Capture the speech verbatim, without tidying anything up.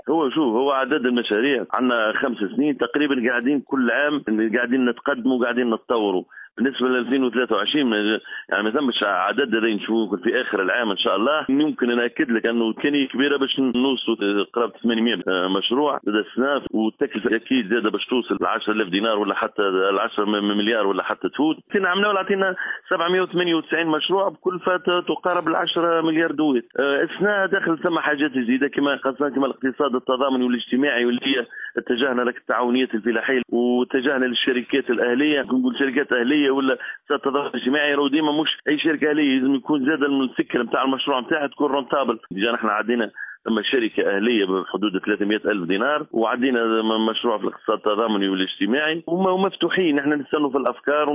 هو شوف هو عدد المشاريع عندنا خمس سنين تقريبا، قاعدين كل عام قاعدين نتقدموا قاعدين نتطوروا. بالنسبه ل ألفين وثلاثة وعشرين يعني ما ثمش عدد هذا نشوفه في اخر العام ان شاء الله. يمكن ناكد لك انه كميه كبيره باش نوصلوا قرابه ثمانمئة مشروع هذا السنه، والتكلفه اكيد زاده باش توصل ل عشرة آلاف دينار ولا حتى عشرة مليار ولا حتى تفوت. كنا عملنا عطينا سبعمئة وثمانية وتسعين مشروع بكلفه تقارب ال عشرة مليار دويت. السنه داخل ثم حاجات جديده كما خاصه كما الاقتصاد التضامني والاجتماعي، واللي هي اتجهنا لك التعاونيات الفلاحيه واتجهنا للشركات الاهليه. نقول شركات اهليه ولا التضامن الاجتماعي راهو ديما مش اي شركه اهليه، لازم يكون زاد السكه نتاع المشروع نتاعها تكون رونتابل. ديجا نحن عدينا ثم شركه اهليه بحدود ثلاثمئة الف دينار، وعدينا مشروع في الاقتصاد التضامني والاجتماعي، ومفتوحين نحن نستنوا في الافكار.